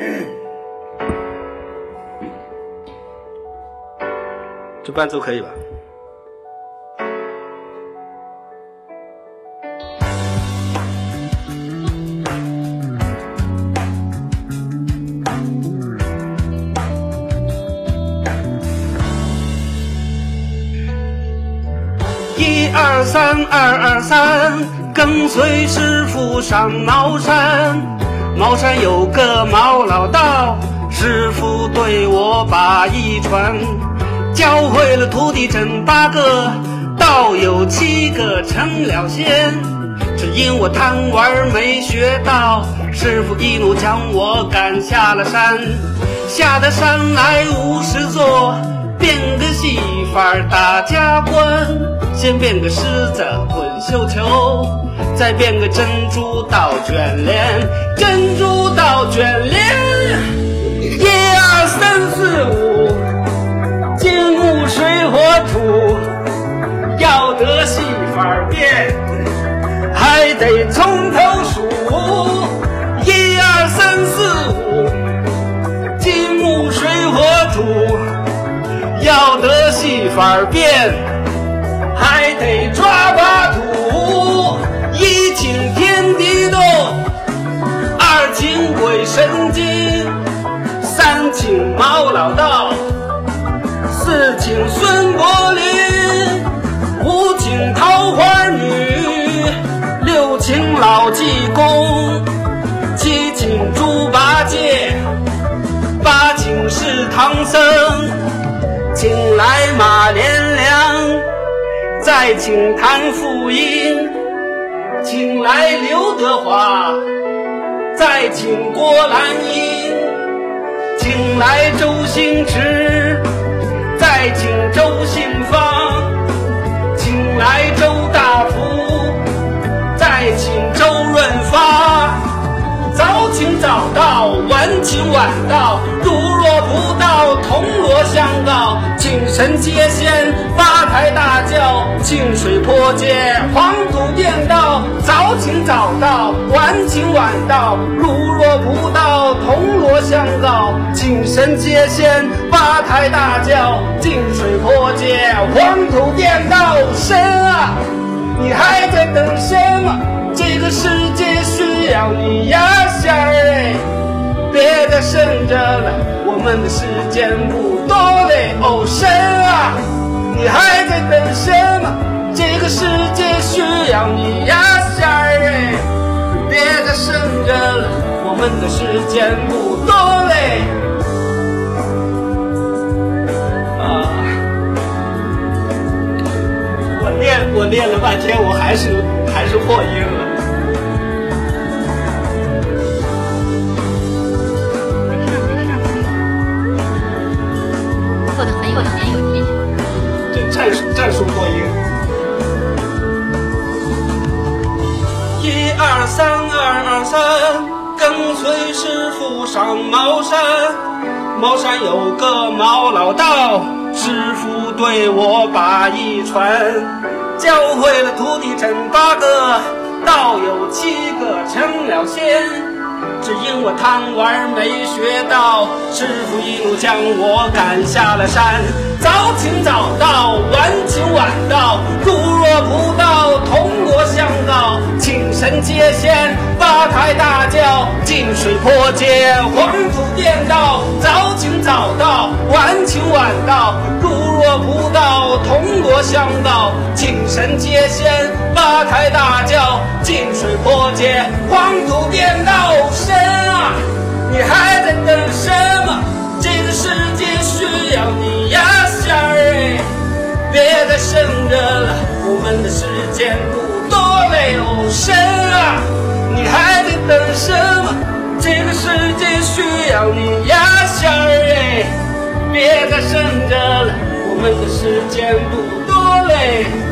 这伴奏可以吧？1 2 3 2 2 3，跟随师傅上茅山。茅山有个毛老道，师傅对我把一传，教会了徒弟真8个，道友7个成了仙。只因我贪玩没学到，师傅一怒将我赶下了山。下的山来50座，变个戏法大家观。先变个狮子滚绣球，再变个珍珠倒卷帘。珍珠倒卷帘，1 2 3 4 5，金木水火土，要得戏法变，还得从头数。1 2 3 4 5，金木水火土，要得戏法变，还得抓把土。1请天地动，2请鬼神经，3请毛老道，4请孙柏林，5请桃花女，6请老济公，7请猪八戒，8请是唐僧，请来马连良，再请谭富英，请来刘德华，再请郭兰英，请来周星驰，再请周信芳，请来周大福，再请周润发。早请早到，晚请晚到，如若不到，铜锣相告。请神接仙，八抬大轿，清水坡街，黄土垫道。早请早到，晚请晚到，如若不到，铜锣相告。请神接仙，八抬大轿，清水坡街，黄土垫道。神啊，你还在等什么？这个世界需要你呀，仙儿哎！别再省着了，我们的时间不多嘞。哦，神啊，你还在等什么？这个世界需要你呀，仙儿哎！别再省着了，我们的时间不多嘞。我练了半天，我还是破音了。 破的很有技巧。 这战术破音。1 2 3 2 2 3，跟随师傅上茅山。茅山有个毛老道，师傅对我把一传，教会了徒弟真8个，道友7个成了仙。只因我贪玩没学到，师傅一怒将我赶下了山。早请早到，晚请晚到，如若不到，铜锣相告。请神接仙，八抬大轿，净水坡街，黄土垫道。早请早到，晚请晚到，如若不到，铜锣相告。请神接仙，八抬大轿，净水坡街，黄土垫道。神啊，你还在等什么？这个世界需要你呀，仙儿哎！别再省着了，我们的时间不多嘞。哦，神啊，你还在等什么？这个世界需要你呀，仙儿哎！别再省着了，我们的时间不多嘞。